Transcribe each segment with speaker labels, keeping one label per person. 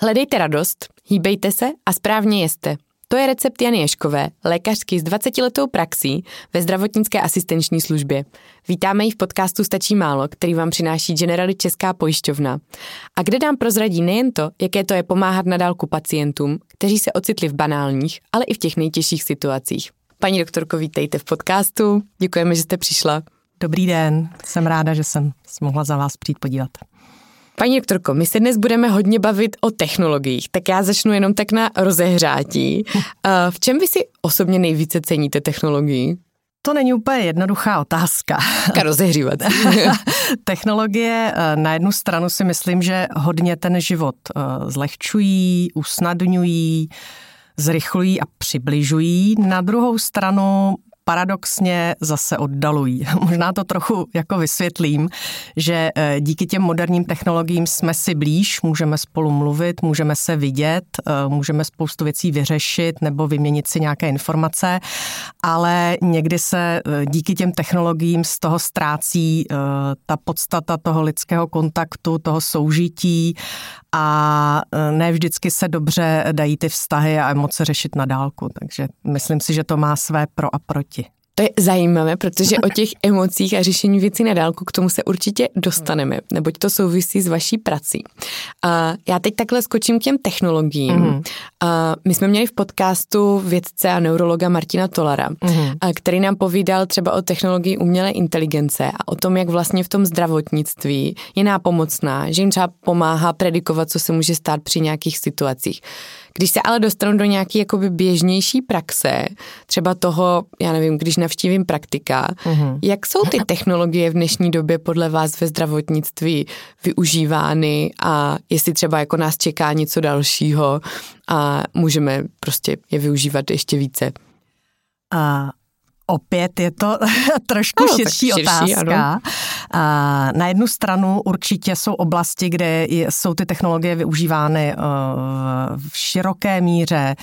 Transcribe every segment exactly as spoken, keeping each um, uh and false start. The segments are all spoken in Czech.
Speaker 1: Hledejte radost, hýbejte se a správně jeste. To je recept Jany Ježkové, lékařky s dvacetiletou praxí ve zdravotnické asistenční službě. Vítáme ji v podcastu Stačí málo, který vám přináší Generali Česká pojišťovna. A kde nám prozradí nejen to, jaké to je pomáhat na dálku pacientům, kteří se ocitli v banálních, ale i v těch nejtěžších situacích. Paní doktorko, vítejte v podcastu. Děkujeme, že jste přišla.
Speaker 2: Dobrý den, jsem ráda, že jsem mohla za vás přijít podívat.
Speaker 1: Paní doktorko, my se dnes budeme hodně bavit o technologiích, tak já začnu jenom tak na rozehřátí. V čem vy si osobně nejvíce ceníte technologii?
Speaker 2: To není úplně jednoduchá otázka.
Speaker 1: Ka rozehřívat.
Speaker 2: Technologie na jednu stranu si myslím, že hodně ten život zlehčují, usnadňují, zrychlují a přibližují. Na druhou stranu paradoxně zase oddalují. Možná to trochu jako vysvětlím, že díky těm moderním technologiím jsme si blíž, můžeme spolu mluvit, můžeme se vidět, můžeme spoustu věcí vyřešit nebo vyměnit si nějaké informace, ale někdy se díky těm technologiím z toho ztrácí ta podstata toho lidského kontaktu, toho soužití a ne vždycky se dobře dají ty vztahy a emoce řešit na dálku. Takže myslím si, že to má své pro a proti.
Speaker 1: To je zajímavé, protože o těch emocích a řešení věcí na dálku k tomu se určitě dostaneme, neboť to souvisí s vaší prací. A já teď takhle skočím k těm technologiím. Mm. A my jsme měli v podcastu vědce a neurologa Martina Tolara, mm. a který nám povídal třeba o technologii umělé inteligence a o tom, jak vlastně v tom zdravotnictví je nápomocná, že jim třeba pomáhá predikovat, co se může stát při nějakých situacích. Když se ale dostanu do nějaké jakoby běžnější praxe, třeba toho, já nevím, když navštívím praktika, mm-hmm. jak jsou ty technologie v dnešní době podle vás ve zdravotnictví využívány a jestli třeba jako nás čeká něco dalšího a můžeme prostě je využívat ještě více?
Speaker 2: A opět je to trošku no, širší, širší otázka. A na jednu stranu určitě jsou oblasti, kde jsou ty technologie využívány v široké míře,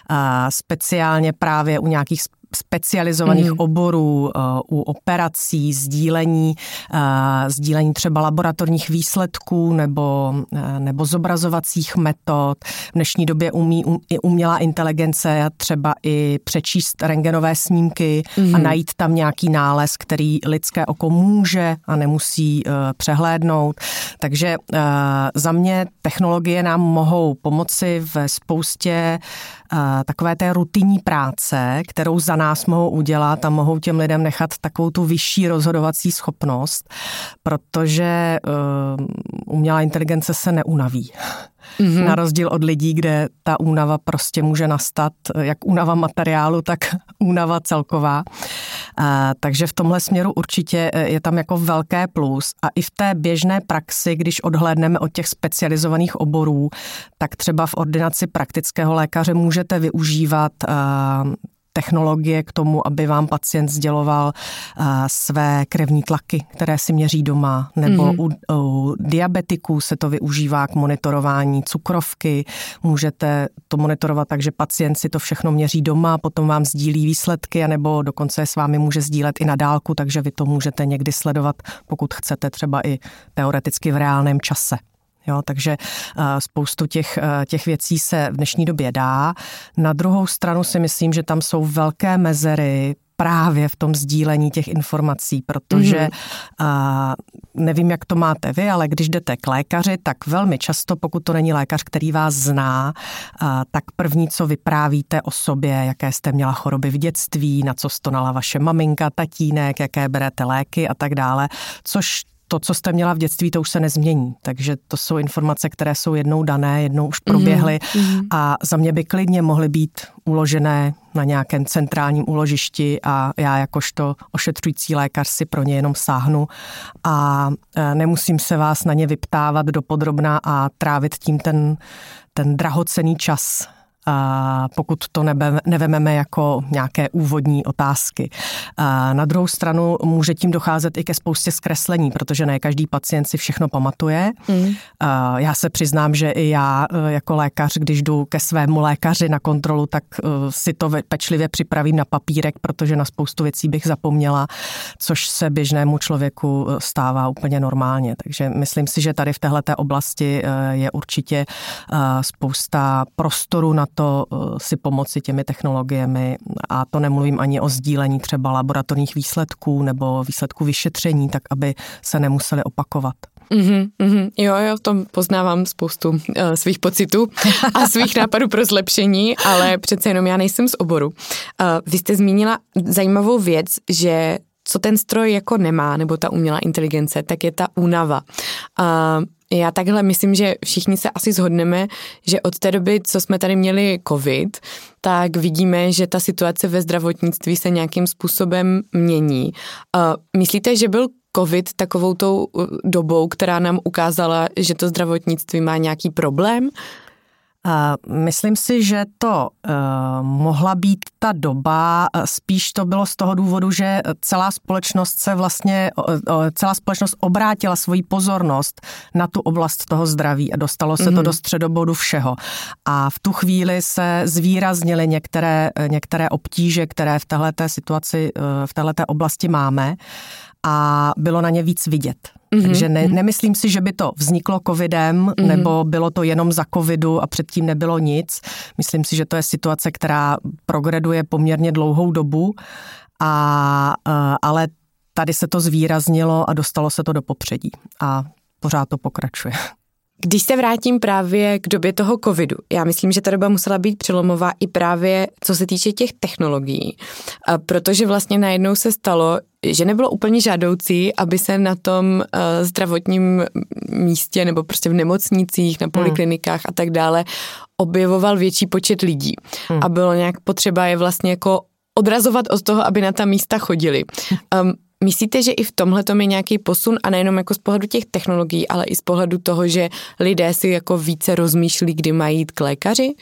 Speaker 2: speciálně právě u nějakých specializovaných mm. oborů, u operací, sdílení, sdílení třeba laboratorních výsledků nebo, nebo zobrazovacích metod. V dnešní době umí um, i umělá inteligence třeba i přečíst rentgenové snímky mm. a najít tam nějaký nález, který lidské oko může a nemusí uh, přehlédnout. Takže uh, za mě technologie nám mohou pomoci ve spoustě uh, takové té rutinní práce, kterou za nás mohou udělat a mohou těm lidem nechat takovou tu vyšší rozhodovací schopnost, protože uh, umělá inteligence se neunaví. Mm-hmm. Na rozdíl od lidí, kde ta únava prostě může nastat, jak únava materiálu, tak únava celková. Uh, takže v tomhle směru určitě je tam jako velké plus. A i v té běžné praxi, když odhlédneme od těch specializovaných oborů, tak třeba v ordinaci praktického lékaře můžete využívat uh, technologie k tomu, aby vám pacient sděloval uh, své krevní tlaky, které si měří doma, nebo mm-hmm. u, u diabetiků se to využívá k monitorování cukrovky. Můžete to monitorovat tak, že pacient si to všechno měří doma, potom vám sdílí výsledky, anebo dokonce s vámi může sdílet i na dálku, takže vy to můžete někdy sledovat, pokud chcete, třeba i teoreticky v reálném čase. Jo, takže uh, spoustu těch, uh, těch věcí se v dnešní době dá. Na druhou stranu si myslím, že tam jsou velké mezery právě v tom sdílení těch informací, protože mm-hmm. uh, nevím, jak to máte vy, ale když jdete k lékaři, tak velmi často, pokud to není lékař, který vás zná, uh, tak první, co vyprávíte o sobě, jaké jste měla choroby v dětství, na co stonala vaše maminka, tatínek, jaké berete léky a tak dále, což to, co jste měla v dětství, to už se nezmění. Takže to jsou informace, které jsou jednou dané, jednou už proběhly mm-hmm. a za mě by klidně mohly být uložené na nějakém centrálním úložišti a já jakožto ošetřující lékař si pro ně jenom sáhnu a nemusím se vás na ně vyptávat dopodrobna a trávit tím ten, ten drahocenný čas pokud to nebe, nevememe jako nějaké úvodní otázky. Na druhou stranu může tím docházet i ke spoustě zkreslení, protože ne každý pacient si všechno pamatuje. Mm. Já se přiznám, že i já jako lékař, když jdu ke svému lékaři na kontrolu, tak si to pečlivě připravím na papírek, protože na spoustu věcí bych zapomněla, což se běžnému člověku stává úplně normálně. Takže myslím si, že tady v téhleté oblasti je určitě spousta prostoru na to si pomoci těmi technologiemi, a to nemluvím ani o sdílení třeba laboratorních výsledků nebo výsledků vyšetření, tak aby se nemuseli opakovat.
Speaker 1: Mm-hmm, mm-hmm. Jo, jo, v tom poznávám spoustu uh, svých pocitů a svých nápadů pro zlepšení, ale přece jenom já nejsem z oboru. Uh, vy jste zmínila zajímavou věc, že co ten stroj jako nemá, nebo ta umělá inteligence, tak je ta únava. Uh, Já takhle myslím, že všichni se asi shodneme, že od té doby, co jsme tady měli covid, tak vidíme, že ta situace ve zdravotnictví se nějakým způsobem mění. Myslíte, že byl covid takovou tou dobou, která nám ukázala, že to zdravotnictví má nějaký problém?
Speaker 2: Myslím si, že to uh, mohla být ta doba, spíš to bylo z toho důvodu, že celá společnost se vlastně, uh, celá společnost obrátila svoji pozornost na tu oblast toho zdraví a dostalo se mm-hmm. to do středobodu všeho. A v tu chvíli se zvýraznily některé, některé obtíže, které v téhleté situaci, uh, v téhleté oblasti máme, a bylo na ně víc vidět. Mm-hmm. Takže ne, nemyslím si, že by to vzniklo covidem, mm-hmm. nebo bylo to jenom za covidu a předtím nebylo nic. Myslím si, že to je situace, která progreduje poměrně dlouhou dobu, a, a, ale tady se to zvýraznilo a dostalo se to do popředí. A pořád to pokračuje.
Speaker 1: Když se vrátím právě k době toho covidu, já myslím, že ta doba musela být přelomová i právě co se týče těch technologií, protože vlastně najednou se stalo, že nebylo úplně žádoucí, aby se na tom zdravotním místě nebo prostě v nemocnicích, na poliklinikách a tak dále objevoval větší počet lidí. Hmm. A bylo nějak potřeba je vlastně jako odrazovat od toho, aby na ta místa chodili. Um, Myslíte, že i v tomhletom je nějaký posun, a nejenom jako z pohledu těch technologií, ale i z pohledu toho, že lidé si jako více rozmýšlí, kdy mají jít k lékaři?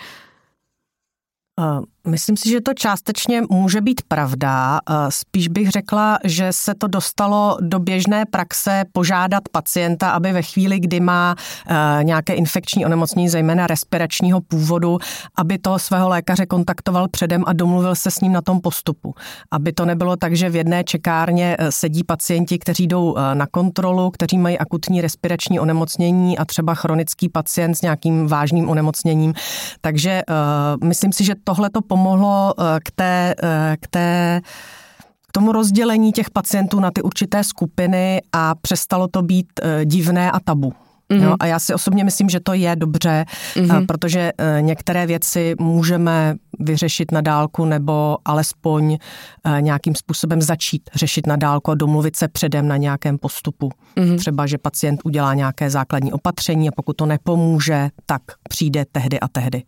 Speaker 2: Myslím si, že to částečně může být pravda. Spíš bych řekla, že se to dostalo do běžné praxe požádat pacienta, aby ve chvíli, kdy má nějaké infekční onemocnění, zejména respiračního původu, aby toho svého lékaře kontaktoval předem a domluvil se s ním na tom postupu. Aby to nebylo tak, že v jedné čekárně sedí pacienti, kteří jdou na kontrolu, kteří mají akutní respirační onemocnění a třeba chronický pacient s nějakým vážným onemocněním. Takže uh, myslím si, že tohle to pomohlo k té, k té k tomu rozdělení těch pacientů na ty určité skupiny a přestalo to být divné a tabu. Mm-hmm. Jo, a já si osobně myslím, že to je dobře, mm-hmm. protože některé věci můžeme vyřešit na dálku nebo alespoň nějakým způsobem začít řešit na dálku a domluvit se předem na nějakém postupu. Mm-hmm. Třeba, že pacient udělá nějaké základní opatření a pokud to nepomůže, tak přijde tehdy a tehdy.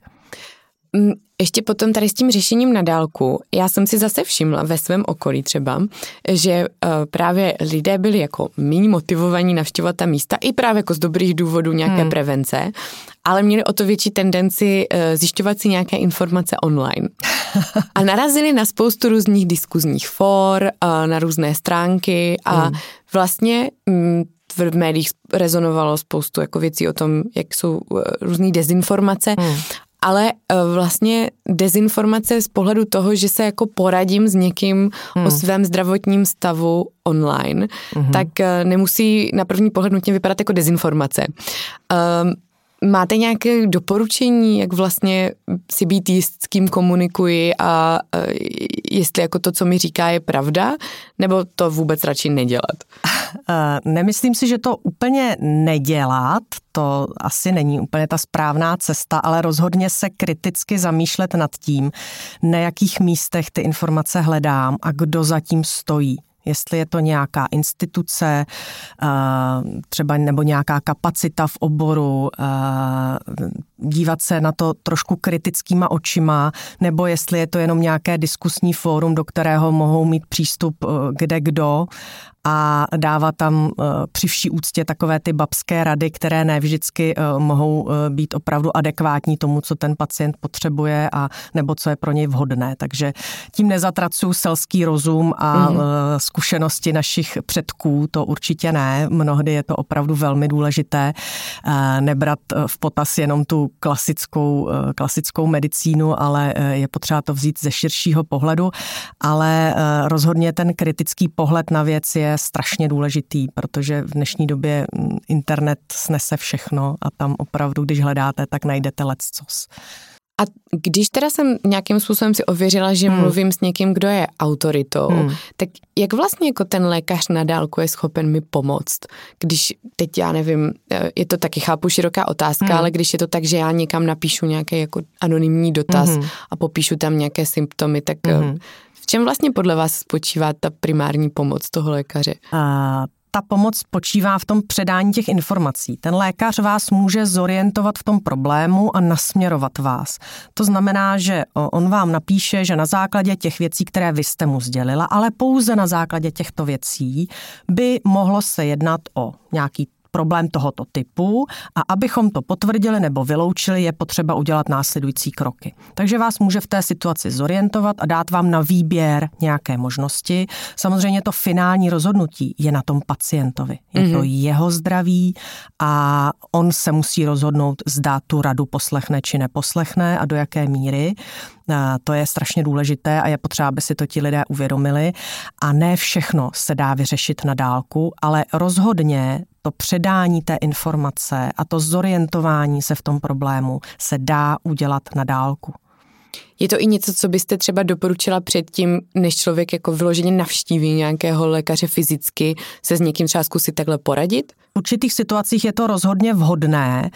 Speaker 1: Ještě potom tady s tím řešením na dálku, já jsem si zase všimla ve svém okolí třeba, že uh, právě lidé byli jako méně motivovaní navštěvovat ta místa, i právě jako z dobrých důvodů nějaké hmm. prevence, ale měli o to větší tendenci uh, zjišťovat si nějaké informace online. A narazili na spoustu různých diskuzních for, uh, na různé stránky a hmm. vlastně um, v médiích rezonovalo spoustu jako věcí o tom, jak jsou uh, různý dezinformace, hmm. ale vlastně dezinformace z pohledu toho, že se jako poradím s někým hmm. o svém zdravotním stavu online, hmm. tak nemusí na první pohled nutně vypadat jako dezinformace. Um, máte nějaké doporučení, jak vlastně si být jist, s kým komunikuji a uh, jestli jako to, co mi říká, je pravda, nebo to vůbec radši nedělat?
Speaker 2: Uh, nemyslím si, že to úplně nedělat, to asi není úplně ta správná cesta, ale rozhodně se kriticky zamýšlet nad tím, na jakých místech ty informace hledám a kdo za tím stojí. Jestli je to nějaká instituce, třeba nebo nějaká kapacita v oboru, dívat se na to trošku kritickýma očima, nebo jestli je to jenom nějaké diskusní fórum, do kterého mohou mít přístup kde kdo a dávat tam při vší úctě takové ty babské rady, které ne vždycky mohou být opravdu adekvátní tomu, co ten pacient potřebuje a nebo co je pro něj vhodné. Takže tím nezatracuju selský rozum a mm. zkušenosti našich předků, to určitě ne. Mnohdy je to opravdu velmi důležité nebrat v potaz jenom tu klasickou, klasickou medicínu, ale je potřeba to vzít ze širšího pohledu, ale rozhodně ten kritický pohled na věc je strašně důležitý, protože v dnešní době internet snese všechno a tam opravdu, když hledáte, tak najdete leccos.
Speaker 1: A když teda jsem nějakým způsobem si ověřila, že hmm. mluvím s někým, kdo je autoritou, hmm. tak jak vlastně jako ten lékař na dálku je schopen mi pomoct? Když teď já nevím, je to taky chápu široká otázka, hmm. ale když je to tak, že já někam napíšu nějaký jako anonymní dotaz hmm. a popíšu tam nějaké symptomy, tak hmm. v čem vlastně podle vás spočívá ta primární pomoc toho lékaře?
Speaker 2: A ta pomoc spočívá v tom předání těch informací. Ten lékař vás může zorientovat v tom problému a nasměrovat vás. To znamená, že on vám napíše, že na základě těch věcí, které vy jste mu sdělila, ale pouze na základě těchto věcí by mohlo se jednat o nějaký problém tohoto typu a abychom to potvrdili nebo vyloučili, je potřeba udělat následující kroky. Takže vás může v té situaci zorientovat a dát vám na výběr nějaké možnosti. Samozřejmě to finální rozhodnutí je na tom pacientovi. Je mm-hmm. to jeho zdraví a on se musí rozhodnout, zda tu radu poslechne či neposlechne a do jaké míry. To je strašně důležité a je potřeba, aby si to ti lidé uvědomili. A ne všechno se dá vyřešit na dálku, ale rozhodně to předání té informace a to zorientování se v tom problému se dá udělat na dálku.
Speaker 1: Je to i něco, co byste třeba doporučila předtím, než člověk jako vyloženě navštíví nějakého lékaře fyzicky, se s někým třeba zkusit takhle poradit?
Speaker 2: V určitých situacích je to rozhodně vhodné,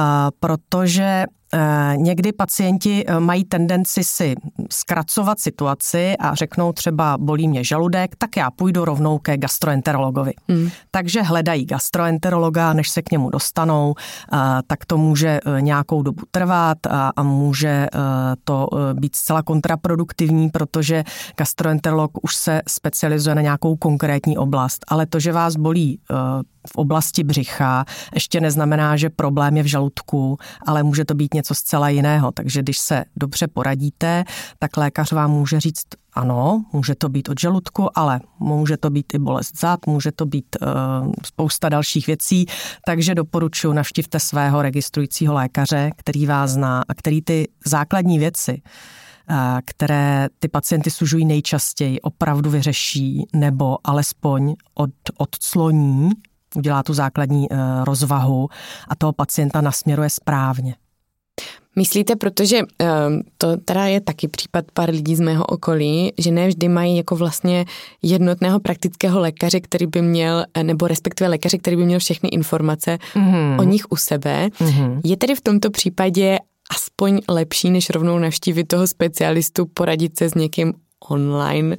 Speaker 2: protože někdy pacienti mají tendenci si zkracovat situaci a řeknou třeba bolí mě žaludek, tak já půjdu rovnou ke gastroenterologovi. Hmm. Takže hledají gastroenterologa, než se k němu dostanou, tak to může nějakou dobu trvat a může to být zcela kontraproduktivní, protože gastroenterolog už se specializuje na nějakou konkrétní oblast. Ale to, že vás bolí v oblasti břicha, ještě neznamená, že problém je v žaludku, ale může to být něco zcela jiného. Takže když se dobře poradíte, tak lékař vám může říct, ano, může to být od žaludku, ale může to být i bolest zad, může to být uh, spousta dalších věcí, takže doporučuji, navštivte svého registrujícího lékaře, který vás zná a který ty základní věci, uh, které ty pacienty sužují nejčastěji, opravdu vyřeší nebo alespoň od, odcloní, udělá tu základní uh, rozvahu a toho pacienta nasměruje správně.
Speaker 1: Myslíte, protože to teda je taky případ pár lidí z mého okolí, že ne vždy mají jako vlastně jednotného praktického lékaře, který by měl, nebo respektive lékaře, který by měl všechny informace mm-hmm. o nich u sebe. Mm-hmm. Je tedy v tomto případě aspoň lepší, než rovnou navštívit toho specialistu, poradit se s někým online?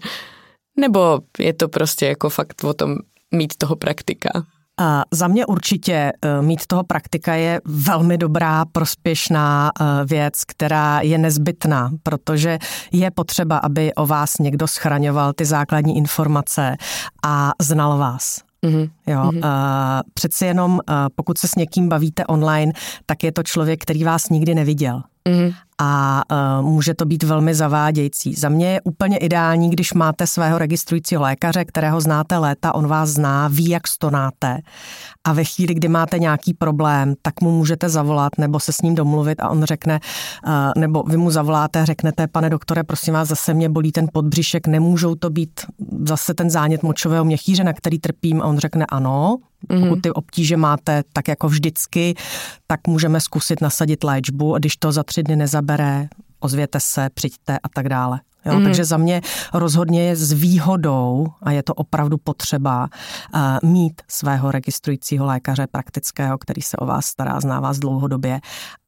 Speaker 1: Nebo je to prostě jako fakt o tom mít toho praktika?
Speaker 2: A za mě určitě mít toho praktika je velmi dobrá, prospěšná věc, která je nezbytná, protože je potřeba, aby o vás někdo schraňoval ty základní informace a znal vás. Mm-hmm. Jo, mm-hmm. uh, přeci jenom uh, pokud se s někým bavíte online, tak je to člověk, který vás nikdy neviděl. Mm-hmm. A uh, může to být velmi zavádějící. Za mě je úplně ideální, když máte svého registrujícího lékaře, kterého znáte léta, on vás zná, ví, jak stonáte. A ve chvíli, kdy máte nějaký problém, tak mu můžete zavolat nebo se s ním domluvit a on řekne, uh, nebo vy mu zavoláte a řeknete, pane doktore, prosím vás, zase mě bolí ten podbřišek, nemůžou to být zase ten zánět močového měchýře, na který trpím, a on řekne ano. Pokud ty obtíže máte tak jako vždycky, tak můžeme zkusit nasadit léčbu a když to za tři dny nezabere, ozvěte se, přijďte a tak dále. Jo, mm. Takže za mě rozhodně je s výhodou, a je to opravdu potřeba, uh, mít svého registrujícího lékaře praktického, který se o vás stará, zná vás dlouhodobě,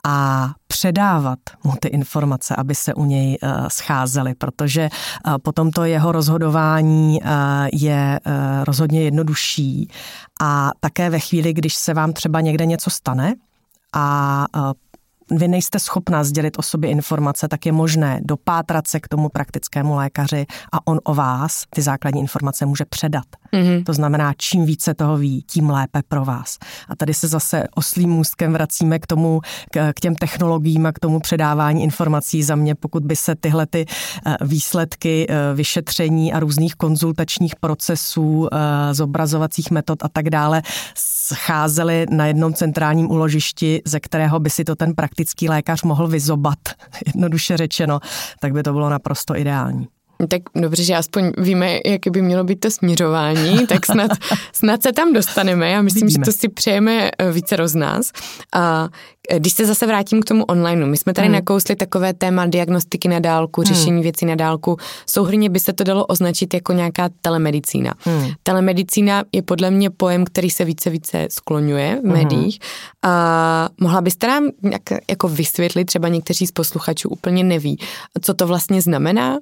Speaker 2: a předávat mu ty informace, aby se u něj uh, scházely, protože uh, potom to jeho rozhodování uh, je uh, rozhodně jednodušší. A také ve chvíli, když se vám třeba někde něco stane a uh, vy nejste schopná sdělit o sobě informace, tak je možné dopátrat se k tomu praktickému lékaři a on o vás ty základní informace může předat. Mm-hmm. To znamená, čím více toho ví, tím lépe pro vás. A tady se zase oslím můstkem vracíme k tomu, k, k těm technologiím a k tomu předávání informací. Za mě, pokud by se tyhle ty výsledky vyšetření a různých konzultačních procesů, zobrazovacích metod a tak dále scházely na jednom centrálním úložišti, ze kterého by si to ten praktický lékař mohl vyzobat, jednoduše řečeno, tak by to bylo naprosto ideální.
Speaker 1: Tak dobře, že aspoň víme, jaké by mělo být to směřování, tak snad, snad se tam dostaneme. Já myslím, Vidíme. že to si přejeme vícero z nás. A když se zase vrátím k tomu onlineu, my jsme tady hmm. nakousli takové téma diagnostiky na dálku, hmm. řešení věcí na dálku. Souhrnně by se to dalo označit jako nějaká telemedicína. Hmm. Telemedicína je podle mě pojem, který se více více skloňuje v médiích. Hmm. A mohla byste nám jak, jako vysvětlit, třeba někteří z posluchačů úplně neví, co to vlastně znamená?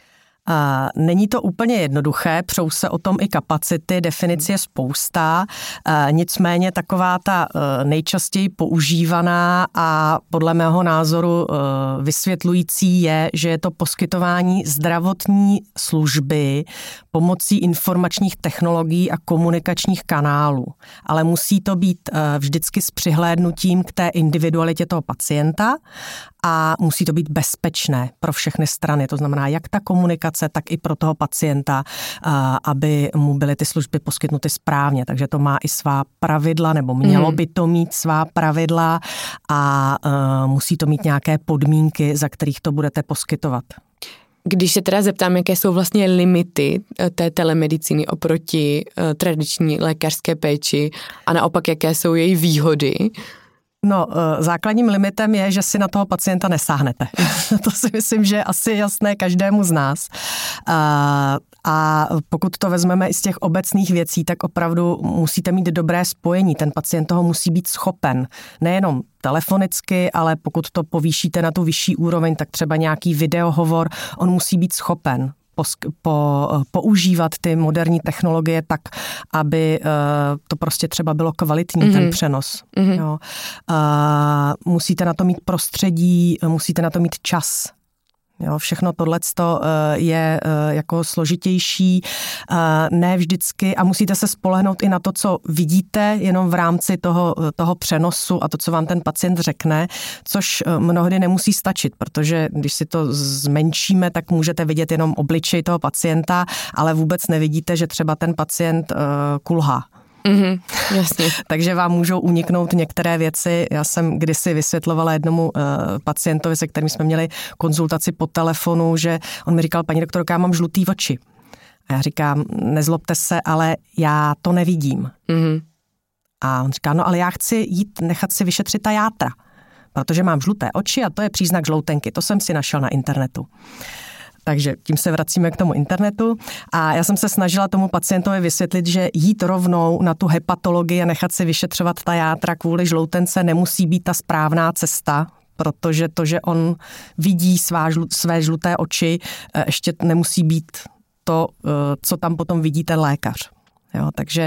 Speaker 2: Uh, není to úplně jednoduché, přou se o tom i kapacity, definice je spousta, uh, nicméně taková ta uh, nejčastěji používaná a podle mého názoru uh, vysvětlující je, že je to poskytování zdravotní služby pomocí informačních technologií a komunikačních kanálů. Ale musí to být uh, vždycky s přihlédnutím k té individualitě toho pacienta a musí to být bezpečné pro všechny strany, to znamená jak ta komunikace, tak i pro toho pacienta, aby mu byly ty služby poskytnuty správně. Takže to má i svá pravidla, nebo mělo by to mít svá pravidla a musí to mít nějaké podmínky, za kterých to budete poskytovat.
Speaker 1: Když se teda zeptám, jaké jsou vlastně limity té telemedicíny oproti tradiční lékařské péči a naopak, jaké jsou její výhody?
Speaker 2: No, základním limitem je, že si na toho pacienta nesáhnete. To si myslím, že je asi jasné každému z nás. A pokud to vezmeme i z těch obecných věcí, tak opravdu musíte mít dobré spojení. Ten pacient toho musí být schopen. Nejenom telefonicky, ale pokud to povýšíte na tu vyšší úroveň, tak třeba nějaký videohovor, on musí být schopen Po, po, používat ty moderní technologie tak, aby uh, to prostě třeba bylo kvalitní, mm-hmm. ten přenos. Mm-hmm. Jo. Uh, musíte na to mít prostředí, musíte na to mít čas. Jo, všechno tohleto je jako složitější, ne vždycky a musíte se spolehnout i na to, co vidíte jenom v rámci toho, toho přenosu a to, co vám ten pacient řekne, což mnohdy nemusí stačit, protože když si to zmenšíme, tak můžete vidět jenom obličej toho pacienta, ale vůbec nevidíte, že třeba ten pacient kulhá.
Speaker 1: Mm-hmm, jasně.
Speaker 2: Takže vám můžou uniknout některé věci. Já jsem kdysi vysvětlovala jednomu uh, pacientovi, se kterým jsme měli konzultaci po telefonu, že on mi říkal, paní doktorka, já mám žlutý oči. A já říkám, nezlobte se, ale já to nevidím. Mm-hmm. A on říká, no ale já chci jít nechat si vyšetřit ta játra, protože mám žluté oči a to je příznak žloutenky. To jsem si našel na internetu. Takže tím se vracíme k tomu internetu a já jsem se snažila tomu pacientovi vysvětlit, že jít rovnou na tu hepatologii a nechat si vyšetřovat ta játra kvůli žloutence nemusí být ta správná cesta, protože to, že on vidí svá, své žluté oči, ještě nemusí být to, co tam potom vidí ten lékař. Jo, takže,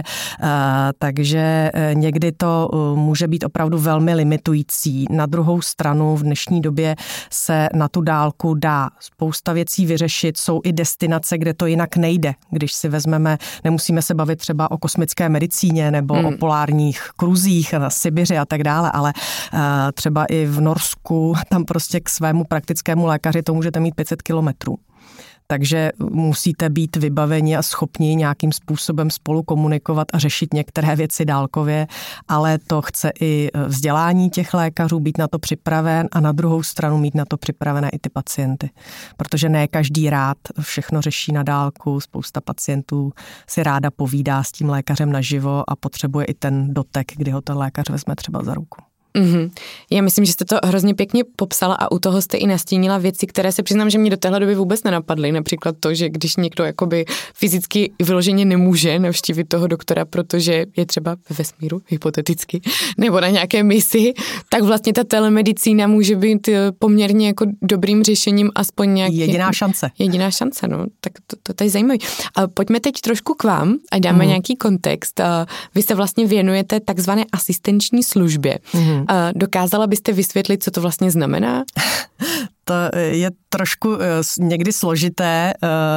Speaker 2: takže někdy to může být opravdu velmi limitující. Na druhou stranu v dnešní době se na tu dálku dá spousta věcí vyřešit. Jsou i destinace, kde to jinak nejde. Když si vezmeme, nemusíme se bavit třeba o kosmické medicíně nebo hmm. o polárních kruzích na Sibiři a tak dále, ale třeba i v Norsku, tam prostě k svému praktickému lékaři to můžete mít pět set kilometrů. Takže musíte být vybaveni a schopni nějakým způsobem spolu komunikovat a řešit některé věci dálkově, ale to chce i vzdělání těch lékařů, být na to připraven a na druhou stranu mít na to připravené i ty pacienty. Protože ne každý rád všechno řeší na dálku, spousta pacientů si ráda povídá s tím lékařem naživo a potřebuje i ten dotek, kdy ho ten lékař vezme třeba za ruku.
Speaker 1: Mm-hmm. Já myslím, že jste to hrozně pěkně popsala a u toho jste i nastínila věci, které se přiznám, že mě do téhle doby vůbec nenapadly. Například to, že když někdo jakoby fyzicky vyloženě nemůže navštívit toho doktora, protože je třeba ve vesmíru, hypoteticky, nebo na nějaké misi, tak vlastně ta telemedicína může být poměrně jako dobrým řešením, aspoň nějaký...
Speaker 2: Jediná šance.
Speaker 1: Jediná šance, no. Tak to, to je zajímavé. A pojďme teď trošku k vám a dáme mm-hmm. nějaký kontext. Vy se vlastně věnujete takzvané asistenční službě. Mm-hmm. Dokázala byste vysvětlit, co to vlastně znamená?
Speaker 2: To je trošku někdy složité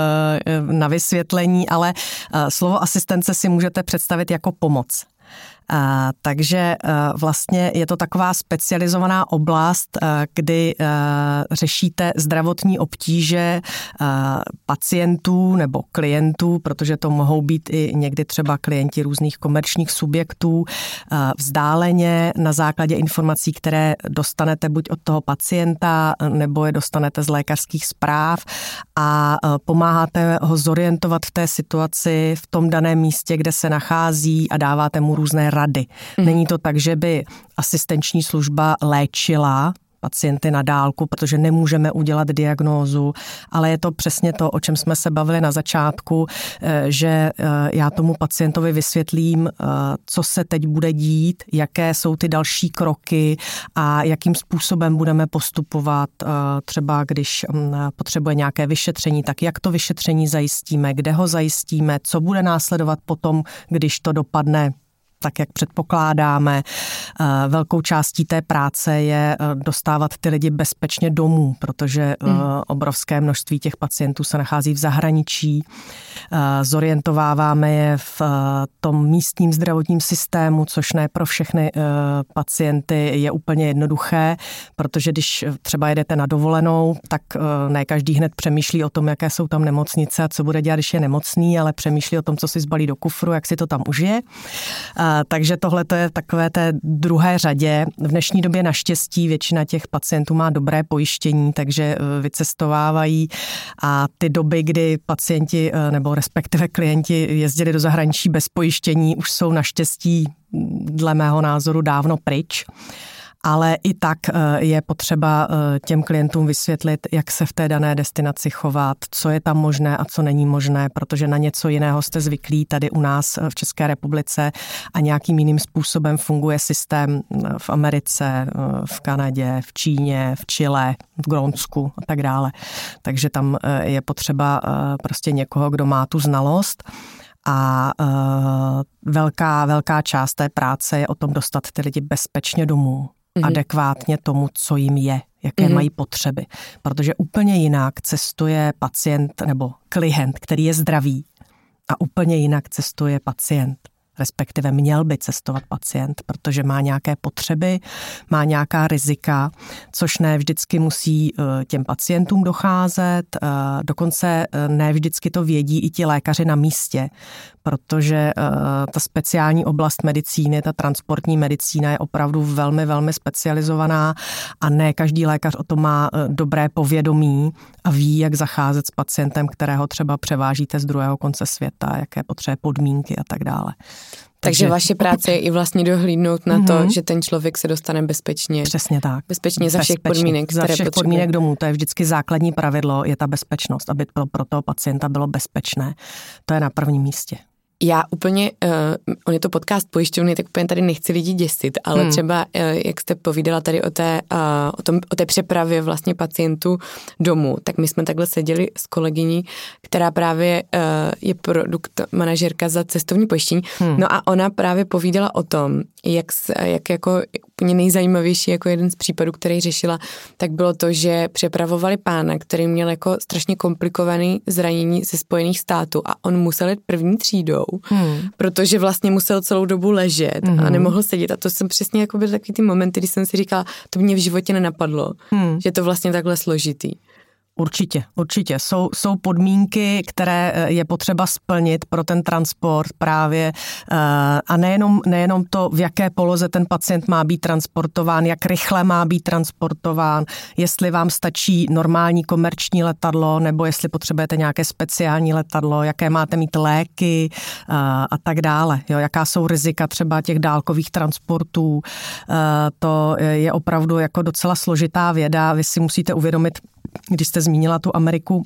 Speaker 2: na vysvětlení, ale slovo asistence si můžete představit jako pomoc. Uh, takže uh, vlastně je to taková specializovaná oblast, uh, kdy uh, řešíte zdravotní obtíže uh, pacientů nebo klientů, protože to mohou být i někdy třeba klienti různých komerčních subjektů, uh, vzdáleně na základě informací, které dostanete buď od toho pacienta, nebo je dostanete z lékařských zpráv a uh, pomáháte ho zorientovat v té situaci v tom daném místě, kde se nachází a dáváte mu různé rady. Není to tak, že by asistenční služba léčila pacienty na dálku, protože nemůžeme udělat diagnózu, ale je to přesně to, o čem jsme se bavili na začátku, že já tomu pacientovi vysvětlím, co se teď bude dít, jaké jsou ty další kroky a jakým způsobem budeme postupovat, třeba když potřebuje nějaké vyšetření, tak jak to vyšetření zajistíme, kde ho zajistíme, co bude následovat potom, když to dopadne tak, jak předpokládáme. Velkou částí té práce je dostávat ty lidi bezpečně domů, protože mm. obrovské množství těch pacientů se nachází v zahraničí. Zorientováváme je v tom místním zdravotním systému, což ne pro všechny pacienty je úplně jednoduché, protože když třeba jedete na dovolenou, tak ne každý hned přemýšlí o tom, jaké jsou tam nemocnice a co bude dělat, když je nemocný, ale přemýšlí o tom, co si zbalí do kufru, jak si to tam užije. Takže tohle to je takové té druhé řadě. V dnešní době naštěstí většina těch pacientů má dobré pojištění, takže vycestovávají a ty doby, kdy pacienti nebo respektive klienti jezdili do zahraničí bez pojištění, už jsou naštěstí dle mého názoru dávno pryč. Ale i tak je potřeba těm klientům vysvětlit, jak se v té dané destinaci chovat, co je tam možné a co není možné, protože na něco jiného jste zvyklí tady u nás v České republice a nějakým jiným způsobem funguje systém v Americe, v Kanadě, v Číně, v Chile, v Grónsku a tak dále. Takže tam je potřeba prostě někoho, kdo má tu znalost. A uh, velká, velká část té práce je o tom dostat ty lidi bezpečně domů. Mm-hmm. Adekvátně tomu, co jim je, jaké mm-hmm. mají potřeby. Protože úplně jinak cestuje pacient nebo klient, který je zdravý a úplně jinak cestuje pacient. Respektive měl by cestovat pacient, protože má nějaké potřeby, má nějaká rizika, což ne vždycky musí těm pacientům docházet, dokonce ne vždycky to vědí i ti lékaři na místě, protože ta speciální oblast medicíny, ta transportní medicína je opravdu velmi, velmi specializovaná a ne každý lékař o tom má dobré povědomí a ví, jak zacházet s pacientem, kterého třeba převážíte z druhého konce světa, jaké potřebuje podmínky a tak dále.
Speaker 1: Takže, Takže vaše práce je i vlastně dohlídnout na to, mm-hmm. že ten člověk se dostane bezpečně.
Speaker 2: Přesně tak.
Speaker 1: Bezpečně za všech podmínek,
Speaker 2: za všech podmínek domů. To je vždycky základní pravidlo, je ta bezpečnost, aby to pro toho pacienta bylo bezpečné. To je na prvním místě.
Speaker 1: Já úplně, uh, on je to podcast pojišťovny, tak úplně tady nechci lidi děsit, ale hmm. třeba, uh, jak jste povídala tady o té, uh, o, tom, o té přepravě vlastně pacientů domů, tak my jsme takhle seděli s kolegyní, která právě uh, je produkt manažerka za cestovní pojištění, hmm. no a ona právě povídala o tom, jak, jak jako úplně nejzajímavější, jako jeden z případů, který řešila, tak bylo to, že přepravovali pána, který měl jako strašně komplikovaný zranění ze Spojených států a on musel jít první třídou, hmm. protože vlastně musel celou dobu ležet hmm. a nemohl sedět. A to jsem přesně jako byl takový ty momenty, kdy jsem si říkala, to mě v životě nenapadlo, hmm. že to vlastně takhle složitý.
Speaker 2: Určitě, určitě. Jsou, jsou podmínky, které je potřeba splnit pro ten transport právě a nejenom, nejenom to, v jaké poloze ten pacient má být transportován, jak rychle má být transportován, jestli vám stačí normální komerční letadlo, nebo jestli potřebujete nějaké speciální letadlo, jaké máte mít léky a, a tak dále. Jo, jaká jsou rizika třeba těch dálkových transportů. To je opravdu jako docela složitá věda. Vy si musíte uvědomit, když jste zmínila tu Ameriku,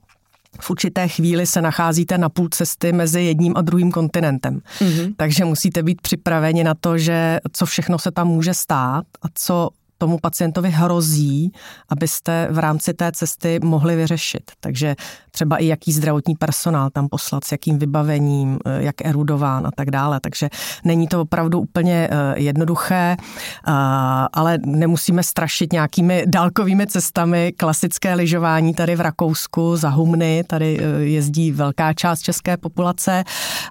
Speaker 2: v určité chvíli se nacházíte na půl cesty mezi jedním a druhým kontinentem. Mm-hmm. Takže musíte být připraveni na to, že co všechno se tam může stát a co tomu pacientovi hrozí, abyste v rámci té cesty mohli vyřešit. Takže třeba i jaký zdravotní personál tam poslat, s jakým vybavením, jak erudován a tak dále. Takže není to opravdu úplně jednoduché, ale nemusíme strašit nějakými dálkovými cestami. Klasické lyžování tady v Rakousku za Humny, tady jezdí velká část české populace.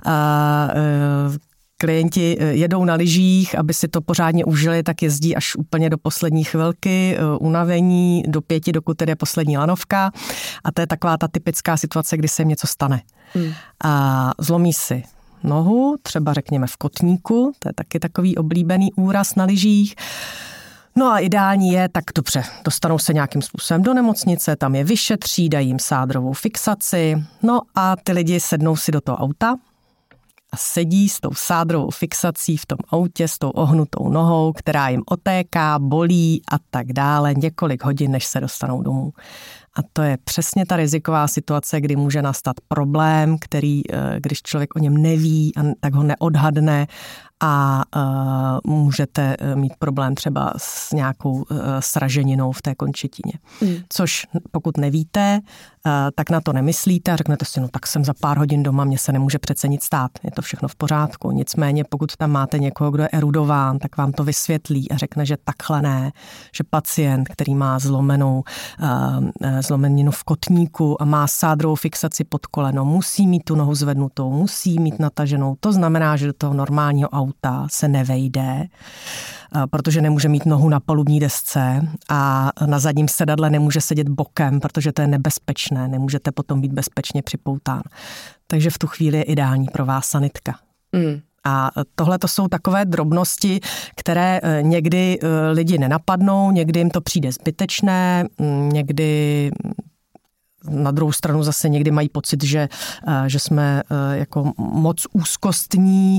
Speaker 2: Klienti jedou na lyžích, aby si to pořádně užili, tak jezdí až úplně do poslední chvilky, unavení, do pěti, dokud tedy je poslední lanovka. A to je taková ta typická situace, kdy se jim něco stane. Hmm. A zlomí si nohu, třeba řekněme v kotníku, to je taky takový oblíbený úraz na lyžích. No a ideální je, tak dobře, dostanou se nějakým způsobem do nemocnice, tam je vyšetří, dají jim sádrovou fixaci, no a ty lidi sednou si do toho auta a sedí s tou sádrovou fixací v tom autě, s tou ohnutou nohou, která jim otéká, bolí a tak dále, několik hodin, než se dostanou domů. A to je přesně ta riziková situace, kdy může nastat problém, který, když člověk o něm neví, tak ho neodhadne a uh, můžete mít problém třeba s nějakou uh, sraženinou v té končetině. Mm. Což pokud nevíte, uh, tak na to nemyslíte a řeknete si, no tak jsem za pár hodin doma, mně se nemůže přece nic stát, je to všechno v pořádku. Nicméně pokud tam máte někoho, kdo je erudován, tak vám to vysvětlí a řekne, že takhle ne, že pacient, který má zlomenou, uh, zlomeninu v kotníku a má sádrovou fixaci pod koleno, musí mít tu nohu zvednutou, musí mít nataženou. To znamená, že do toho normálního auta se nevejde, protože nemůže mít nohu na palubní desce a na zadním sedadle nemůže sedět bokem, protože to je nebezpečné, nemůžete potom být bezpečně připoután. Takže v tu chvíli je ideální pro vás sanitka. Mm. A tohle to jsou takové drobnosti, které někdy lidi nenapadnou, někdy jim to přijde zbytečné, někdy na druhou stranu zase někdy mají pocit, že, že jsme jako moc úzkostní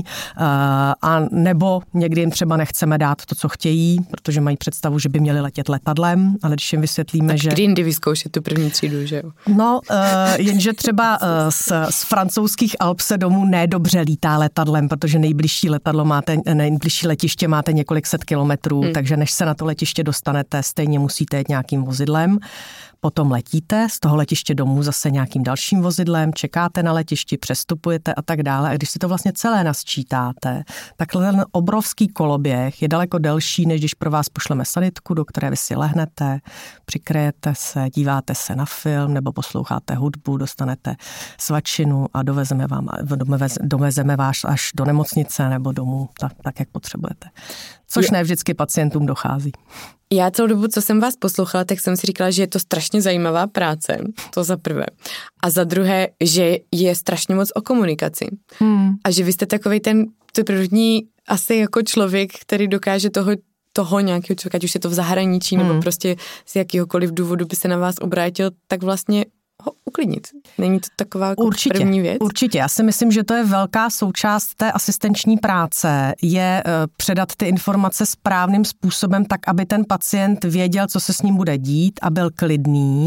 Speaker 2: a nebo někdy jim třeba nechceme dát to, co chtějí, protože mají představu, že by měli letět letadlem, ale když jim vysvětlíme,
Speaker 1: tak
Speaker 2: že...
Speaker 1: kdy jindy vyzkoušet tu první třídu, že jo?
Speaker 2: No, jenže třeba z, z francouzských Alp se domů nedobře lítá letadlem, protože nejbližší letadlo máte, nejbližší letiště máte několik set kilometrů, hmm. takže než se na to letiště dostanete, stejně musíte jet nějakým vozidlem. Potom letíte z toho letiště domů zase nějakým dalším vozidlem, čekáte na letišti, přestupujete a tak dále. A když si to vlastně celé nasčítáte, tak ten obrovský koloběh je daleko delší, než když pro vás pošleme sanitku, do které vy si lehnete, přikryjete se, díváte se na film nebo posloucháte hudbu, dostanete svačinu a dovezeme, vám, dovezeme vás až do nemocnice nebo domů, tak, tak jak potřebujete. Což ne vždycky pacientům dochází.
Speaker 1: Já celou dobu, co jsem vás poslouchala, tak jsem si říkala, že je to strašně zajímavá práce, to za prvé. A za druhé, že je strašně moc o komunikaci. Hmm. A že vy jste takovej ten první asi jako člověk, který dokáže toho, toho nějakého člověka, ať už je to v zahraničí, hmm. nebo prostě z jakýhokoliv důvodu by se na vás obrátil, tak vlastně ho uklidnit. Není to taková jako
Speaker 2: určitě,
Speaker 1: první věc?
Speaker 2: Určitě. Já si myslím, že to je velká součást té asistenční práce, je předat ty informace správným způsobem tak, aby ten pacient věděl, co se s ním bude dít a byl klidný,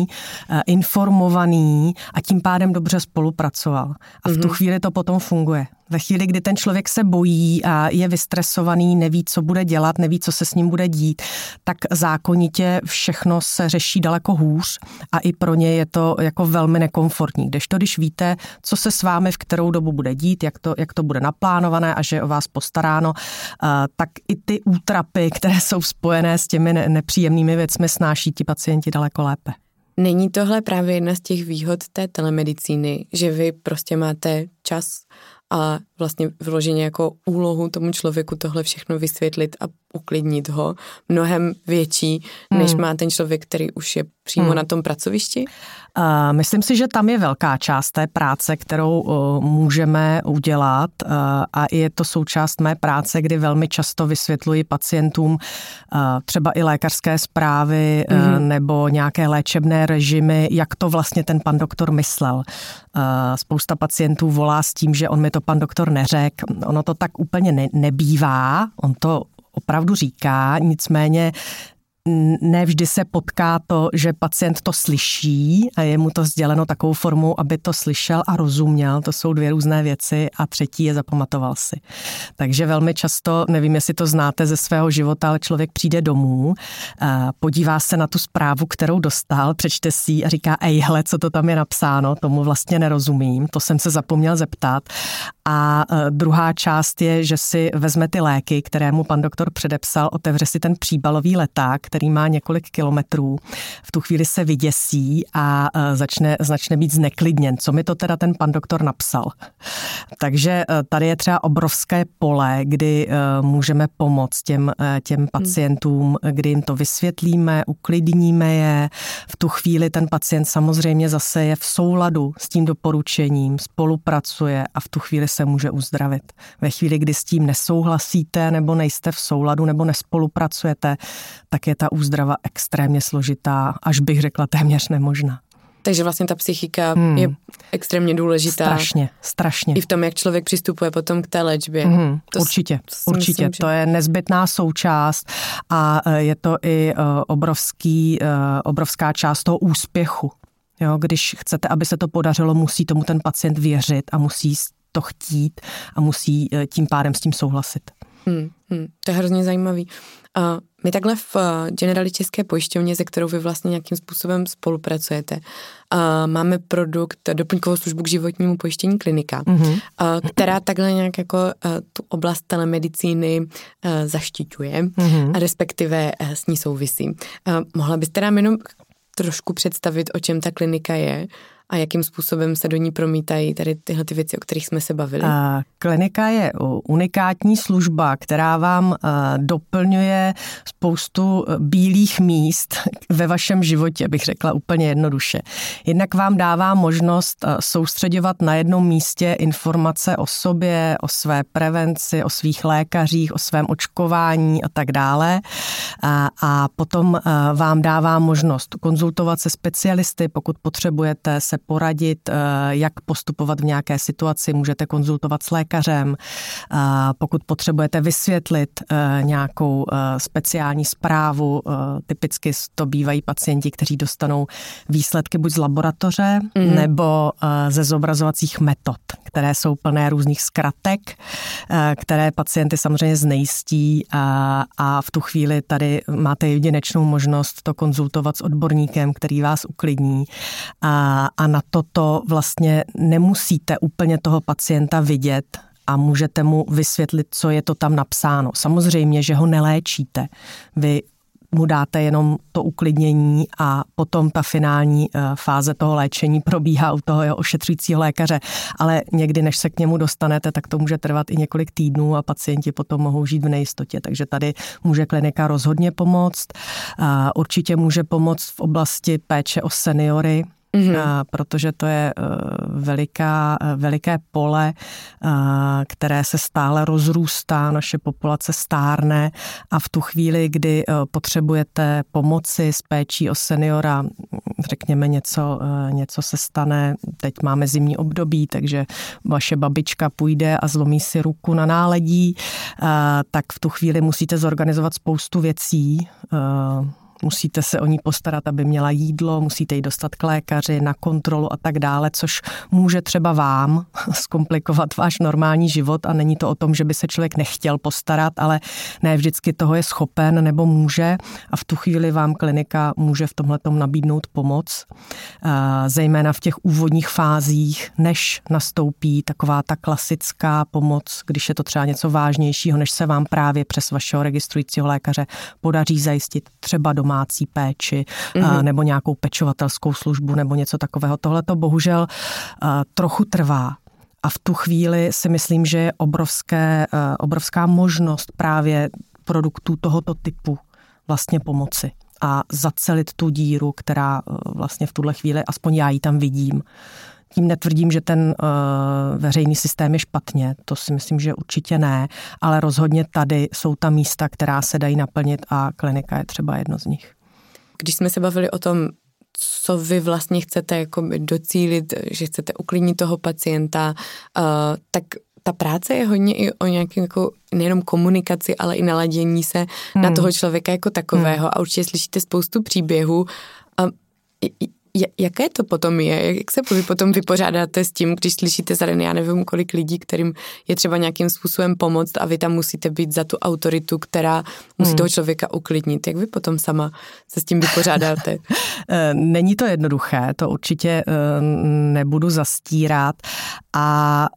Speaker 2: informovaný a tím pádem dobře spolupracoval. A v tu chvíli to potom funguje. Ve chvíli, kdy ten člověk se bojí a je vystresovaný, neví, co bude dělat, neví, co se s ním bude dít, tak zákonitě všechno se řeší daleko hůř a i pro ně je to jako velmi nekomfortní. Kdežto, když víte, co se s vámi v kterou dobu bude dít, jak to, jak to bude naplánované a že je o vás postaráno, tak i ty útrapy, které jsou spojené s těmi nepříjemnými věcmi, snáší ti pacienti daleko lépe.
Speaker 1: Není tohle právě jedna z těch výhod té telemedicíny, že vy prostě máte čas a vlastně vloženě jako úlohu tomu člověku tohle všechno vysvětlit a uklidnit ho mnohem větší, než hmm. má ten člověk, který už je přímo hmm. na tom pracovišti?
Speaker 2: Uh, myslím si, že tam je velká část té práce, kterou uh, můžeme udělat uh, a je to součást mé práce, kdy velmi často vysvětluji pacientům uh, třeba i lékařské zprávy hmm. uh, nebo nějaké léčebné režimy, jak to vlastně ten pan doktor myslel. Uh, spousta pacientů volá s tím, že on mi to pan doktor neřekl. Ono to tak úplně ne- nebývá, on to opravdu říká, nicméně ne vždy se potká to, že pacient to slyší a je mu to sděleno takovou formou, aby to slyšel a rozuměl. To jsou dvě různé věci a třetí je zapamatoval si. Takže velmi často, nevím, jestli to znáte ze svého života, ale člověk přijde domů, podívá se na tu zprávu, kterou dostal, přečte si ji a říká, ej, hle, co to tam je napsáno, tomu vlastně nerozumím, to jsem se zapomněl zeptat. A druhá část je, že si vezme ty léky, které mu pan doktor předepsal, otevře si ten příbalový leták, který má několik kilometrů. V tu chvíli se vyděsí a začne, začne být zneklidněn. Co mi to teda ten pan doktor napsal? Takže tady je třeba obrovské pole, kdy můžeme pomoct těm, těm pacientům, kdy jim to vysvětlíme, uklidníme je. V tu chvíli ten pacient samozřejmě zase je v souladu s tím doporučením, spolupracuje a v tu chvíli se může uzdravit. Ve chvíli, kdy s tím nesouhlasíte nebo nejste v souladu nebo nespolupracujete, tak je ta úzdrava extrémně složitá, až bych řekla téměř nemožná.
Speaker 1: Takže vlastně ta psychika hmm. je extrémně důležitá.
Speaker 2: Strašně, strašně.
Speaker 1: I v tom, jak člověk přistupuje potom k té léčbě.
Speaker 2: Hmm. To určitě, to určitě. Myslím, že... To je nezbytná součást a je to i obrovský, obrovská část toho úspěchu. Jo, když chcete, aby se to podařilo, musí tomu ten pacient věřit a musí to chtít a musí tím pádem s tím souhlasit.
Speaker 1: Hmm, hmm, to je hrozně zajímavý. Uh, my takhle v uh, Generali České pojišťovně, se kterou vy vlastně nějakým způsobem spolupracujete, uh, máme produkt, doplňkovou službu k životnímu pojištění Klinika, mm-hmm. uh, která takhle nějak jako uh, tu oblast telemedicíny uh, zaštiťuje mm-hmm. a respektive uh, s ní souvisí. Uh, mohla byste nám jenom trošku představit, o čem ta klinika je a jakým způsobem se do ní promítají tady tyhle ty věci, o kterých jsme se bavili?
Speaker 2: A klinika je unikátní služba, která vám doplňuje spoustu bílých míst ve vašem životě, bych řekla úplně jednoduše. Jednak vám dává možnost soustředovat na jednom místě informace o sobě, o své prevenci, o svých lékařích, o svém očkování a tak dále. A, a potom vám dává možnost konzultovat se specialisty, pokud potřebujete se poradit, jak postupovat v nějaké situaci, můžete konzultovat s lékařem. Pokud potřebujete vysvětlit nějakou speciální zprávu, typicky to bývají pacienti, kteří dostanou výsledky buď z laboratoře, mm-hmm. nebo ze zobrazovacích metod, které jsou plné různých zkratek, které pacienty samozřejmě znejistí a, a v tu chvíli tady máte jedinečnou možnost to konzultovat s odborníkem, který vás uklidní a, a na toto vlastně nemusíte úplně toho pacienta vidět a můžete mu vysvětlit, co je to tam napsáno. Samozřejmě, že ho neléčíte. Vy mu dáte jenom to uklidnění a potom ta finální fáze toho léčení probíhá u toho jeho ošetřujícího lékaře. Ale někdy, než se k němu dostanete, tak to může trvat i několik týdnů a pacienti potom mohou žít v nejistotě. Takže tady může klinika rozhodně pomoct. Určitě může pomoct v oblasti péče o seniory, Mm-hmm. protože to je veliká, veliké pole, které se stále rozrůstá, naše populace stárne a v tu chvíli, kdy potřebujete pomoci s péčí o seniora, řekněme něco, něco se stane, teď máme zimní období, takže vaše babička půjde a zlomí si ruku na náledí, tak v tu chvíli musíte zorganizovat spoustu věcí. Musíte se o ní postarat, aby měla jídlo, musíte ji dostat k lékaři, na kontrolu a tak dále, což může třeba vám zkomplikovat váš normální život a není to o tom, že by se člověk nechtěl postarat, ale ne vždycky toho je schopen nebo může a v tu chvíli vám klinika může v tomhletom nabídnout pomoc, zejména v těch úvodních fázích, než nastoupí taková ta klasická pomoc, když je to třeba něco vážnějšího, než se vám právě přes vašeho registrujícího lékaře podaří zajistit třeba do domácí péči mm-hmm. nebo nějakou pečovatelskou službu nebo něco takového. Tohle to bohužel trochu trvá. A v tu chvíli si myslím, že je obrovské, obrovská možnost právě produktů tohoto typu vlastně pomoci a zacelit tu díru, která vlastně v tuhle chvíli, aspoň já ji tam vidím. Tím netvrdím, že ten uh, veřejný systém je špatně, to si myslím, že určitě ne, ale rozhodně tady jsou ta místa, která se dají naplnit a klinika je třeba jedno z nich.
Speaker 1: Když jsme se bavili o tom, co vy vlastně chcete jako docílit, že chcete uklidnit toho pacienta, uh, tak ta práce je hodně i o nějaké jako nejenom komunikaci, ale i naladění se hmm. na toho člověka jako takového hmm. a určitě slyšíte spoustu příběhů. A jaké to potom je? Jak se vy potom vypořádáte s tím, když slyšíte za den, já nevím, kolik lidí, kterým je třeba nějakým způsobem pomoct a vy tam musíte být za tu autoritu, která musí hmm. toho člověka uklidnit. Jak vy potom sama se s tím vypořádáte?
Speaker 2: Není to jednoduché, to určitě nebudu zastírat a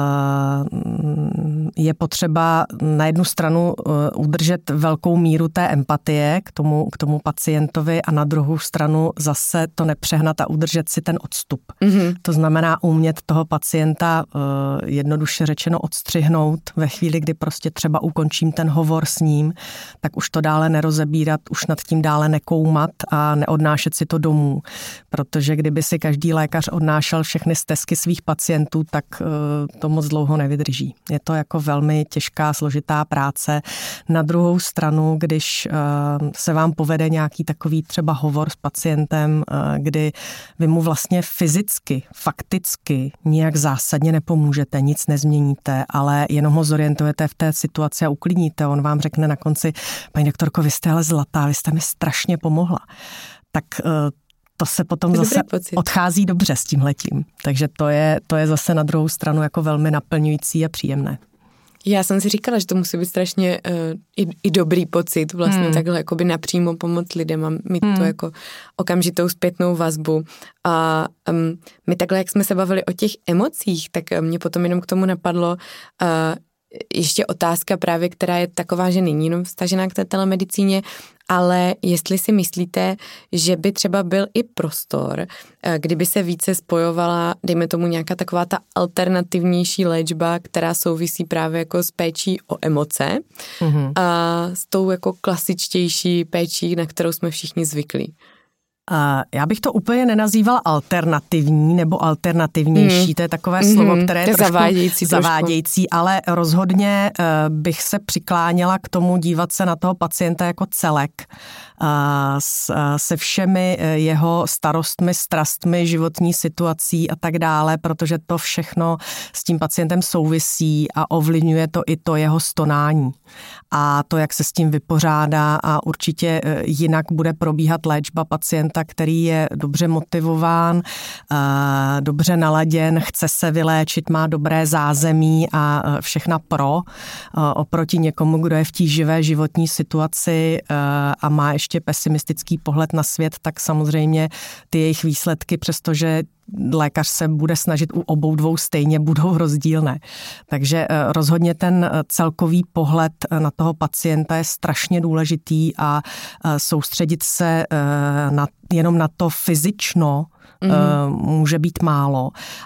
Speaker 2: je potřeba na jednu stranu udržet velkou míru té empatie k tomu, k tomu pacientovi a na druhou stranu zase to nepřehnat a udržet si ten odstup. Mm-hmm. To znamená umět toho pacienta jednoduše řečeno odstřihnout ve chvíli, kdy prostě třeba ukončím ten hovor s ním, tak už to dále nerozebírat, už nad tím dále nekoumat a neodnášet si to domů. Protože kdyby si každý lékař odnášel všechny stesky svých pacientů, tak to moc dlouho nevydrží. Je to jako velmi těžká, složitá práce. Na druhou stranu, když se vám povede nějaký takový třeba hovor s pacientem, kdy vy mu vlastně fyzicky, fakticky nijak zásadně nepomůžete, nic nezměníte, ale jenom ho zorientujete v té situaci a uklidníte. On vám řekne na konci, paní doktorko, vy jste ale zlatá, vy jste mi strašně pomohla. Tak to se potom to zase odchází dobře s tímhletím. Takže to je, to je zase na druhou stranu jako velmi naplňující a příjemné.
Speaker 1: Já jsem si říkala, že to musí být strašně uh, i, i dobrý pocit vlastně hmm. takhle jakoby napřímo pomoct lidem a mít hmm. to jako okamžitou zpětnou vazbu. A um, my takhle, jak jsme se bavili o těch emocích, tak mě potom jenom k tomu napadlo uh, ještě otázka právě, která je taková, že není jenom vztažená k té telemedicíně, ale jestli si myslíte, že by třeba byl i prostor, kdyby se více spojovala, dejme tomu nějaká taková ta alternativnější léčba, která souvisí právě jako s péčí o emoce mm-hmm. a s tou jako klasičtější péčí, na kterou jsme všichni zvyklí.
Speaker 2: Já bych to úplně nenazývala alternativní nebo alternativnější, hmm. to je takové mm-hmm. slovo, které je, je trošku zavádějící, zavádějící, ale rozhodně bych se přikláněla k tomu dívat se na toho pacienta jako celek, se všemi jeho starostmi, strastmi, životní situací a tak dále, protože to všechno s tím pacientem souvisí a ovlivňuje to i to jeho stonání a to, jak se s tím vypořádá a určitě jinak bude probíhat léčba pacienta, který je dobře motivován, dobře naladěn, chce se vyléčit, má dobré zázemí a všechna pro, oproti někomu, kdo je v tíživé životní situaci a má ještě pesimistický pohled na svět, tak samozřejmě ty jejich výsledky, přestože lékař se bude snažit u obou dvou stejně, budou rozdílné. Takže rozhodně ten celkový pohled na toho pacienta je strašně důležitý a soustředit se na, jenom na to fyzično mm. může být málo.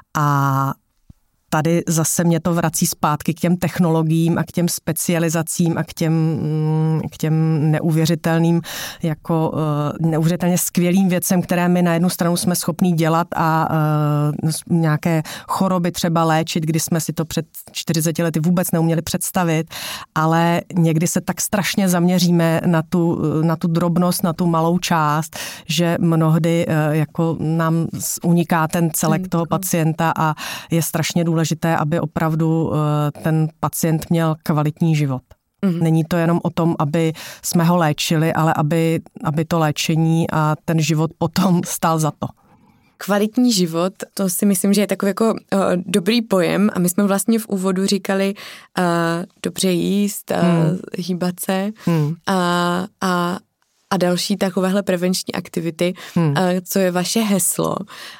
Speaker 2: A tady zase mě to vrací zpátky k těm technologiím a k těm specializacím a k těm, k těm neuvěřitelným, jako neuvěřitelně skvělým věcem, které my na jednu stranu jsme schopní dělat a uh, nějaké choroby třeba léčit, kdy jsme si to před čtyřiceti lety vůbec neuměli představit, ale někdy se tak strašně zaměříme na tu, na tu drobnost, na tu malou část, že mnohdy uh, jako nám uniká ten celek toho pacienta a je strašně důležité, aby opravdu ten pacient měl kvalitní život. Mm-hmm. Není to jenom o tom, aby jsme ho léčili, ale aby, aby to léčení a ten život potom stál za to.
Speaker 1: Kvalitní život, to si myslím, že je takový jako uh, dobrý pojem a my jsme vlastně v úvodu říkali uh, dobře jíst, uh, mm. hýbat se mm. a, a a další takovéhle prevenční aktivity, hmm. co je vaše heslo.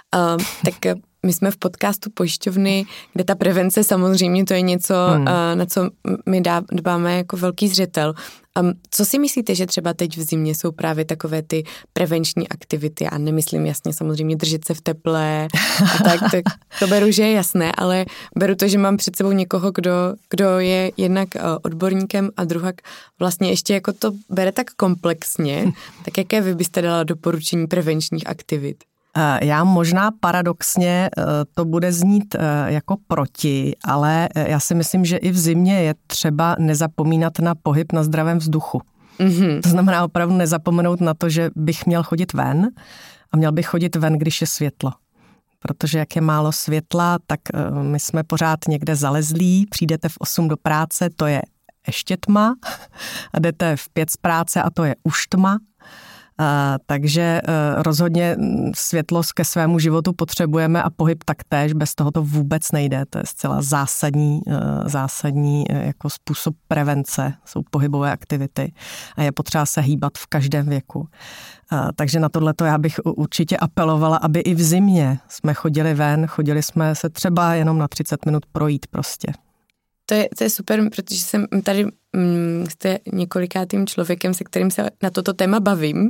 Speaker 1: Tak my jsme v podcastu Pojišťovny, kde ta prevence samozřejmě to je něco, hmm. na co my dbáme jako velký zřetel. Co si myslíte, že třeba teď v zimě jsou právě takové ty prevenční aktivity? A nemyslím jasně samozřejmě držet se v teple a tak, to, to beru, že je jasné, ale beru to, že mám před sebou někoho, kdo, kdo je jednak odborníkem a druhak vlastně ještě jako to bere tak komplexně. Tak jaké vy byste dala doporučení prevenčních aktivit?
Speaker 2: Já možná paradoxně to bude znít jako proti, ale já si myslím, že i v zimě je třeba nezapomínat na pohyb na zdravém vzduchu. Mm-hmm. To znamená opravdu nezapomenout na to, že bych měl chodit ven a měl bych chodit ven, když je světlo. protože jak je málo světla, tak my jsme pořád někde zalezlí, přijdete v osm do práce, to je ještě tma, a jdete v pět z práce a to je už tma. Uh, takže uh, rozhodně světlost ke svému životu potřebujeme a pohyb taktéž, bez toho to vůbec nejde. To je zcela zásadní, uh, zásadní uh, jako způsob prevence, jsou pohybové aktivity a je potřeba se hýbat v každém věku. Uh, takže na tohleto já bych určitě apelovala, aby i v zimě jsme chodili ven, chodili jsme se třeba jenom na třicet minut projít prostě.
Speaker 1: To je, to je super, protože jsem tady mm, jste několikátým člověkem, se kterým se na toto téma bavím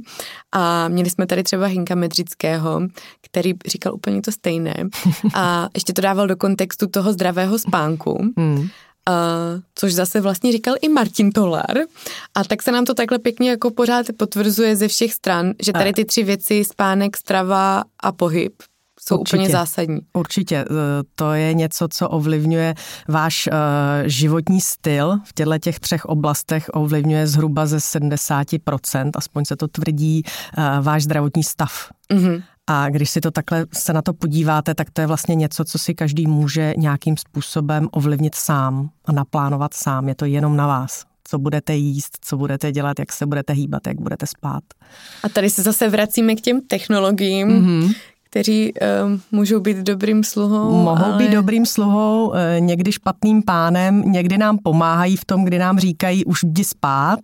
Speaker 1: a měli jsme tady třeba Hinka Medřického, který říkal úplně to stejné a ještě to dával do kontextu toho zdravého spánku, mm. uh, což zase vlastně říkal i Martin Tolar a tak se nám to takhle pěkně jako pořád potvrzuje ze všech stran, že tady ty tři věci, spánek, strava a pohyb, jsou určitě úplně zásadní.
Speaker 2: Určitě. To je něco, co ovlivňuje váš uh, životní styl. V těchto těch třech oblastech ovlivňuje zhruba ze sedmdesát procent, aspoň se to tvrdí, uh, váš zdravotní stav. Mm-hmm. A když si to takhle se na to podíváte, tak to je vlastně něco, co si každý může nějakým způsobem ovlivnit sám a naplánovat sám. Je to jenom na vás. Co budete jíst, co budete dělat, jak se budete hýbat, jak budete spát.
Speaker 1: A tady se zase vracíme k těm technologiím, mm-hmm. kteří uh, můžou být dobrým sluhou.
Speaker 2: Mohou
Speaker 1: ale...
Speaker 2: být dobrým sluhou, uh, někdy špatným pánem, někdy nám pomáhají v tom, kdy nám říkají už jdi spát,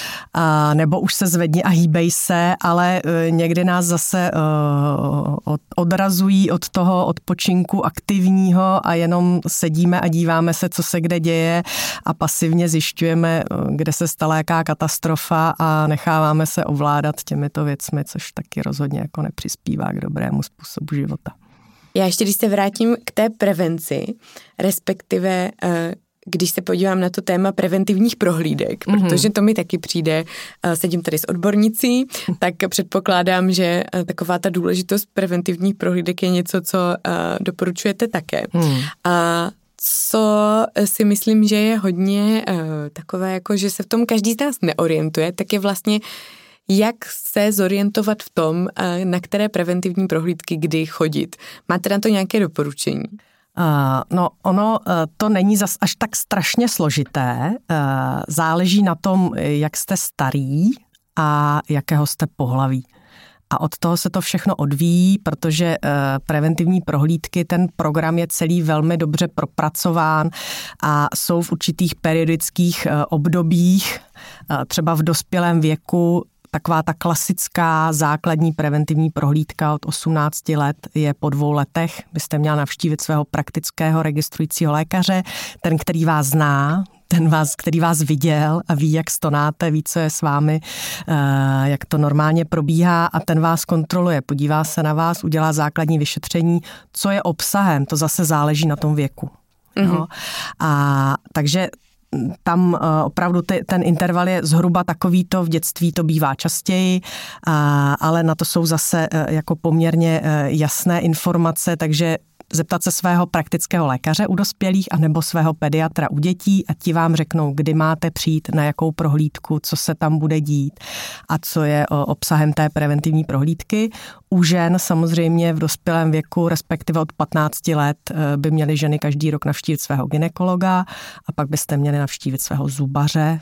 Speaker 2: uh, nebo už se zvedni a hýbej se, ale uh, někdy nás zase uh, od, odrazují od toho odpočinku aktivního a jenom sedíme a díváme se, co se kde děje a pasivně zjišťujeme, uh, kde se stala jaká katastrofa a necháváme se ovládat těmito věcmi, což taky rozhodně jako nepřispívá k dobrému způsobu života.
Speaker 1: Já ještě, když se vrátím k té prevenci, respektive když se podívám na to téma preventivních prohlídek, mm-hmm. protože to mi taky přijde, sedím tady s odbornicí, tak předpokládám, že taková ta důležitost preventivních prohlídek je něco, co doporučujete také. Mm. A co si myslím, že je hodně takové, jako že se v tom každý z nás neorientuje, tak je vlastně jak se zorientovat v tom, na které preventivní prohlídky kdy chodit. Máte na to nějaké doporučení?
Speaker 2: Uh, no ono uh, to není zas až tak strašně složité. Uh, záleží na tom, jak jste starý a jakého jste pohlaví. A od toho se to všechno odvíjí, protože uh, preventivní prohlídky, ten program je celý velmi dobře propracován a jsou v určitých periodických uh, obdobích, uh, třeba v dospělém věku. Taková ta klasická základní preventivní prohlídka od osmnácti let je po dvou letech. Byste měla navštívit svého praktického registrujícího lékaře, ten, který vás zná, ten, vás, který vás viděl a ví, jak stonáte, ví, co je s vámi, jak to normálně probíhá a ten vás kontroluje, podívá se na vás, udělá základní vyšetření, co je obsahem, to zase záleží na tom věku. Mm-hmm. No. A takže tam uh, opravdu ty, ten interval je zhruba takovýto, v dětství to bývá častěji, uh, ale na to jsou zase uh, jako poměrně uh, jasné informace, takže zeptat se svého praktického lékaře u dospělých anebo svého pediatra u dětí a ti vám řeknou, kdy máte přijít, na jakou prohlídku, co se tam bude dít a co je obsahem té preventivní prohlídky. U žen samozřejmě v dospělém věku, respektive od patnácti let, by měly ženy každý rok navštívit svého gynekologa a pak byste měli navštívit svého zubaře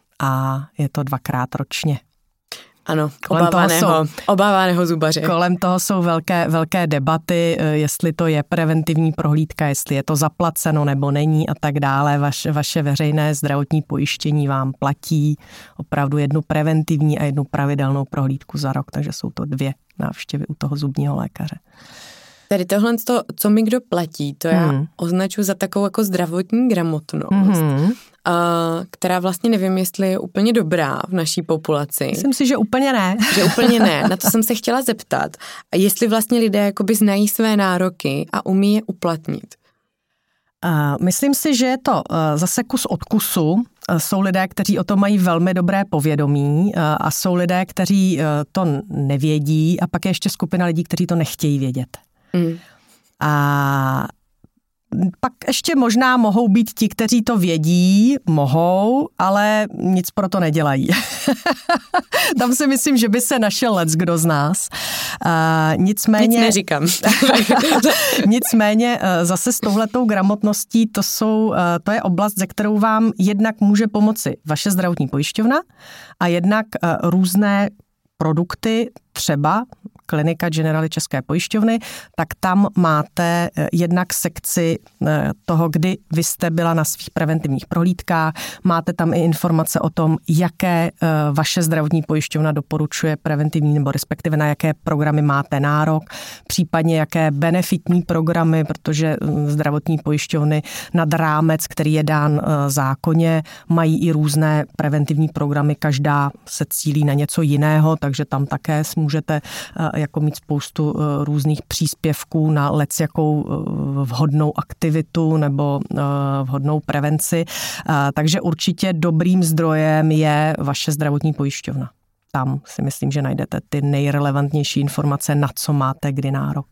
Speaker 2: a je to dvakrát ročně.
Speaker 1: Ano, obávaného, obávaného zubaře.
Speaker 2: Kolem toho jsou velké, velké debaty, jestli to je preventivní prohlídka, jestli je to zaplaceno nebo není a tak dále. Vaše, vaše veřejné zdravotní pojištění vám platí opravdu jednu preventivní a jednu pravidelnou prohlídku za rok, takže jsou to dvě návštěvy u toho zubního lékaře.
Speaker 1: Tady tohle, co mi kdo platí, to já hmm. označuji za takovou jako zdravotní gramotnost, hmm. která vlastně nevím, jestli je úplně dobrá v naší populaci.
Speaker 2: Myslím si, že úplně ne.
Speaker 1: Že úplně ne. Na to jsem se chtěla zeptat. Jestli vlastně lidé jakoby znají své nároky a umí je uplatnit.
Speaker 2: Myslím si, že je to zase kus od kusu. Jsou lidé, kteří o tom mají velmi dobré povědomí a jsou lidé, kteří to nevědí a pak je ještě skupina lidí, kteří to nechtějí vědět. Mm. A pak ještě možná mohou být ti, kteří to vědí, mohou, ale nic pro to nedělají. Tam si myslím, že by se našel leckdo z nás. Uh, nicméně...
Speaker 1: Nic neříkám.
Speaker 2: Nicméně zase s touhletou gramotností to, jsou, to je oblast, ze kterou vám jednak může pomoci vaše zdravotní pojišťovna a jednak různé produkty, třeba klinika Generali České pojišťovny, tak tam máte jednak sekci toho, kdy vy jste byla na svých preventivních prohlídkách, máte tam i informace o tom, jaké vaše zdravotní pojišťovna doporučuje preventivní, nebo respektive na jaké programy máte nárok, případně jaké benefitní programy, protože zdravotní pojišťovny nad rámec, který je dán zákoně, mají i různé preventivní programy, každá se cílí na něco jiného, takže tam také můžete jako mít spoustu různých příspěvků na lecjakou vhodnou aktivitu nebo vhodnou prevenci. Takže určitě dobrým zdrojem je vaše zdravotní pojišťovna. Tam si myslím, že najdete ty nejrelevantnější informace, na co máte kdy nárok.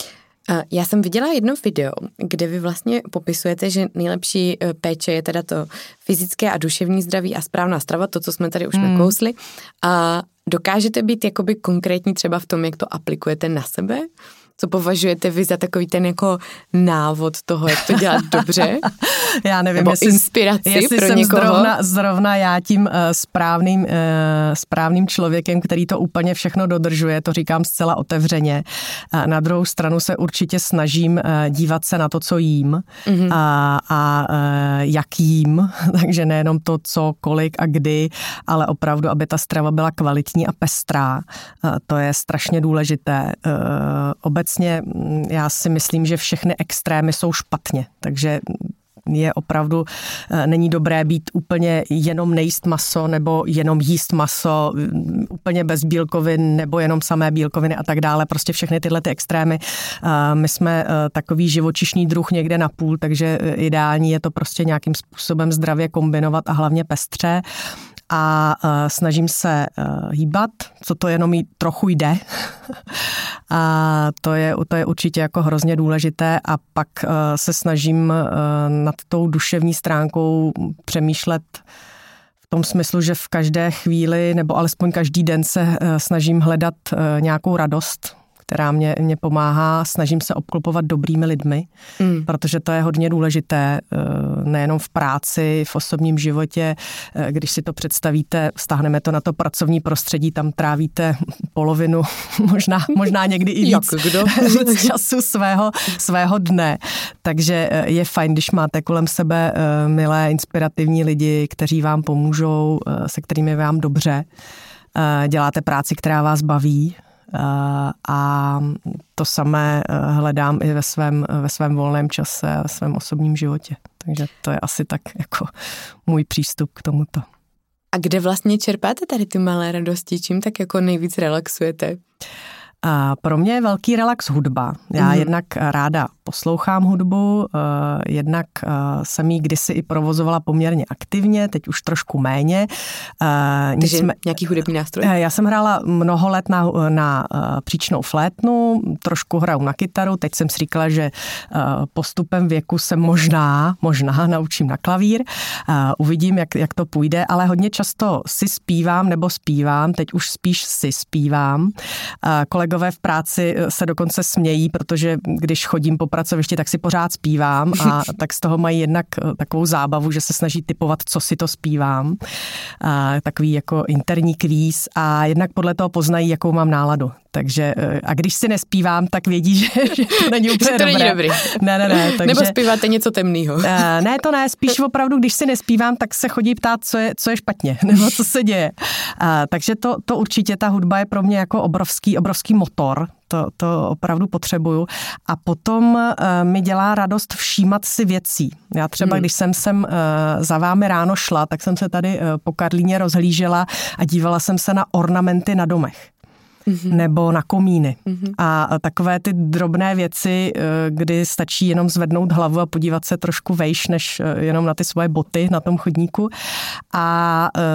Speaker 1: Já jsem viděla jedno video, kde vy vlastně popisujete, že nejlepší péče je teda to fyzické a duševní zdraví a správná strava, to, co jsme tady už hmm. nakousli. A dokážete být jakoby konkrétní třeba v tom, jak to aplikujete na sebe? Co považujete vy za takový ten jako návod toho, jak to dělat dobře?
Speaker 2: Já nevím,
Speaker 1: nebo
Speaker 2: jestli,
Speaker 1: inspiraci
Speaker 2: jestli
Speaker 1: pro
Speaker 2: jsem
Speaker 1: někoho?
Speaker 2: Zrovna, zrovna já tím uh, správným, uh, správným člověkem, který to úplně všechno dodržuje, to říkám zcela otevřeně. Uh, na druhou stranu se určitě snažím uh, dívat se na to, co jím mm-hmm. a, a uh, jak jím, takže nejenom to, co, kolik a kdy, ale opravdu, aby ta strava byla kvalitní a pestrá. Uh, to je strašně důležité. Uh, obecně já si myslím, že všechny extrémy jsou špatně, takže je opravdu, není dobré být úplně jenom nejíst maso nebo jenom jíst maso, úplně bez bílkovin nebo jenom samé bílkoviny a tak dále. Prostě všechny tyhle ty extrémy. My jsme takový živočišný druh někde na půl, takže ideální je to prostě nějakým způsobem zdravě kombinovat a hlavně pestře. A uh, snažím se uh, hýbat, co to jenom jí trochu jde. A to je, to je určitě jako hrozně důležité a pak uh, se snažím uh, nad tou duševní stránkou přemýšlet v tom smyslu, že v každé chvíli nebo alespoň každý den se uh, snažím hledat uh, nějakou radost, která mě, mě pomáhá. Snažím se obklopovat dobrými lidmi, mm. protože to je hodně důležité, nejenom v práci, v osobním životě. Když si to představíte, vztáhneme to na to pracovní prostředí, tam trávíte polovinu, možná, možná někdy i víc, víc času svého, svého dne. Takže je fajn, když máte kolem sebe milé, inspirativní lidi, kteří vám pomůžou, se kterými vám dobře. Děláte práci, která vás baví, a to samé hledám i ve svém, ve svém volném čase a ve svém osobním životě. Takže to je asi tak jako můj přístup k tomuto.
Speaker 1: A kde vlastně čerpáte tady ty malé radosti? Čím tak jako nejvíc relaxujete?
Speaker 2: A pro mě je velký relax hudba. Já mm-hmm. jednak ráda poslouchám hudbu, jednak jsem ji kdysi i provozovala poměrně aktivně, teď už trošku méně.
Speaker 1: Takže Nicmé... nějaký hudební nástroj?
Speaker 2: Já jsem hrála mnoho let na, na příčnou flétnu, trošku hraju na kytaru, teď jsem si říkala, že postupem věku se možná, možná naučím na klavír. Uvidím, jak, jak to půjde, ale hodně často si zpívám nebo zpívám, teď už spíš si zpívám. Kolegové v práci se dokonce smějí, protože když chodím po pracovišti, tak si pořád zpívám a tak z toho mají jednak takovou zábavu, že se snaží tipovat, co si to zpívám. A takový jako interní kvíz a jednak podle toho poznají, jakou mám náladu. Takže a když si nespívám, tak vědí, že, že to není úplně
Speaker 1: to
Speaker 2: dobré.
Speaker 1: Není dobrý.
Speaker 2: Ne, ne, ne. Takže,
Speaker 1: nebo zpíváte něco temného.
Speaker 2: Ne, to ne, spíš opravdu, když si nespívám, tak se chodí ptát, co je, co je špatně, nebo co se děje. A, takže to, to určitě, ta hudba je pro mě jako obrovský, obrovský motor. To, to opravdu potřebuju. A potom uh, mi dělá radost všímat si věcí. Já třeba, hmm. když jsem sem uh, za vámi ráno šla, tak jsem se tady uh, po Karlíně rozhlížela a dívala jsem se na ornamenty na domech. Mm-hmm. Nebo na komíny. Mm-hmm. A takové ty drobné věci, kdy stačí jenom zvednout hlavu a podívat se trošku vejš, než jenom na ty svoje boty na tom chodníku. A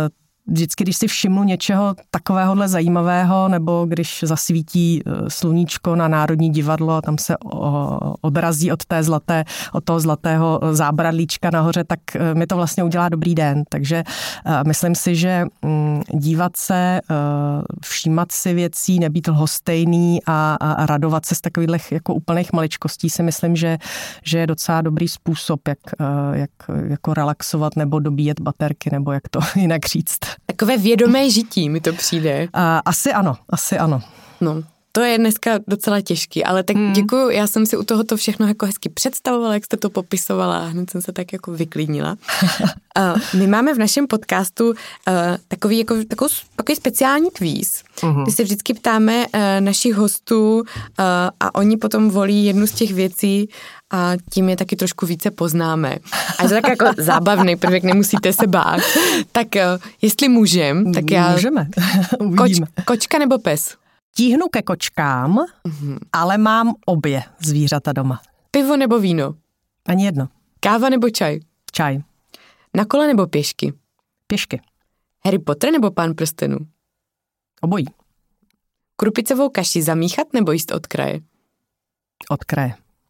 Speaker 2: vždycky, když si všimnu něčeho takovéhohle zajímavého, nebo když zasvítí sluníčko na Národní divadlo a tam se odrazí od té zlaté, od toho zlatého zábradlíčka nahoře, tak mi to vlastně udělá dobrý den. Takže myslím si, že dívat se, všímat si věcí, nebýt lhostejný a, a radovat se z takových jako úplných maličkostí si myslím, že, že je docela dobrý způsob, jak, jak jako relaxovat nebo dobíjet baterky, nebo jak to jinak říct.
Speaker 1: Takové vědomé žití mi to přijde.
Speaker 2: A, asi ano, asi ano.
Speaker 1: No, to je dneska docela těžký, ale tak hmm. děkuju, já jsem si u tohoto všechno jako hezky představovala, jak jste to popisovala a hned jsem se tak jako vyklidnila. uh, my máme v našem podcastu uh, takový, jako, takový, takový speciální kvíz, uh-huh. kdy se vždycky ptáme uh, našich hostů uh, a oni potom volí jednu z těch věcí a tím je taky trošku více poznáme. A je to tak jako zábavný prvek, nemusíte se bát. Tak uh, jestli můžem, tak já...
Speaker 2: Můžeme,
Speaker 1: uvidíme. Koč, kočka nebo pes?
Speaker 2: Tíhnu ke kočkám, mm-hmm. ale mám obě zvířata doma.
Speaker 1: Pivo nebo víno?
Speaker 2: Ani jedno.
Speaker 1: Káva nebo čaj?
Speaker 2: Čaj.
Speaker 1: Na kole nebo pěšky?
Speaker 2: Pěšky.
Speaker 1: Harry Potter nebo Pán prstenů?
Speaker 2: Obojí.
Speaker 1: Krupicovou kaši zamíchat nebo jíst od kraje?
Speaker 2: Od kraje.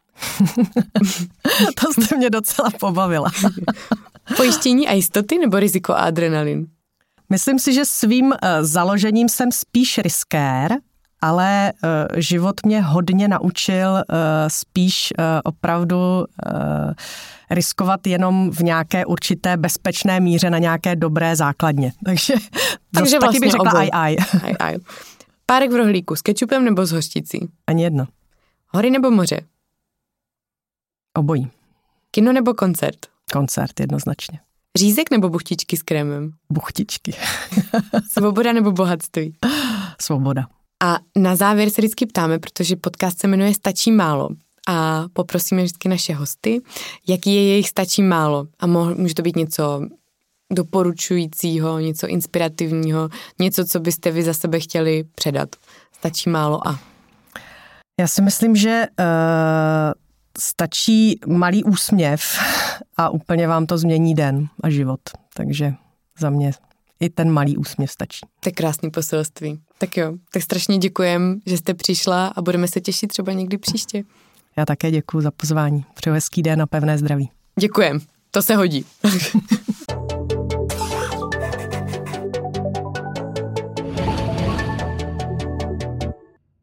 Speaker 2: To jste mě docela pobavila.
Speaker 1: Pojištění a jistoty nebo riziko a adrenalin?
Speaker 2: Myslím si, že svým uh, založením jsem spíš riskér, ale uh, život mě hodně naučil uh, spíš uh, opravdu uh, riskovat jenom v nějaké určité bezpečné míře na nějaké dobré základně. Takže,
Speaker 1: Takže
Speaker 2: vlastně taky bych řekla aj, aj.
Speaker 1: aj, aj. Párek v rohlíku s kečupem nebo s hořčicí?
Speaker 2: Ani jedno.
Speaker 1: Hory nebo moře?
Speaker 2: Obojí.
Speaker 1: Kino nebo koncert?
Speaker 2: Koncert, jednoznačně.
Speaker 1: Řízek nebo buchtičky s krémem?
Speaker 2: Buchtičky.
Speaker 1: Svoboda nebo bohatství?
Speaker 2: Svoboda.
Speaker 1: A na závěr se vždycky ptáme, protože podcast se jmenuje Stačí málo. A poprosíme vždycky naše hosty, jaký je jejich stačí málo. A může to být něco doporučujícího, něco inspirativního, něco, co byste vy za sebe chtěli předat. Stačí málo a...
Speaker 2: Já si myslím, že uh, stačí malý úsměv a úplně vám to změní den a život. Takže za mě i ten malý úsměv stačí.
Speaker 1: To je krásný poselství. Tak jo, tak strašně děkujem, že jste přišla a budeme se těšit třeba někdy příště.
Speaker 2: Já také děkuju za pozvání. Přeju hezký den a pevné zdraví.
Speaker 1: Děkujem, to se hodí.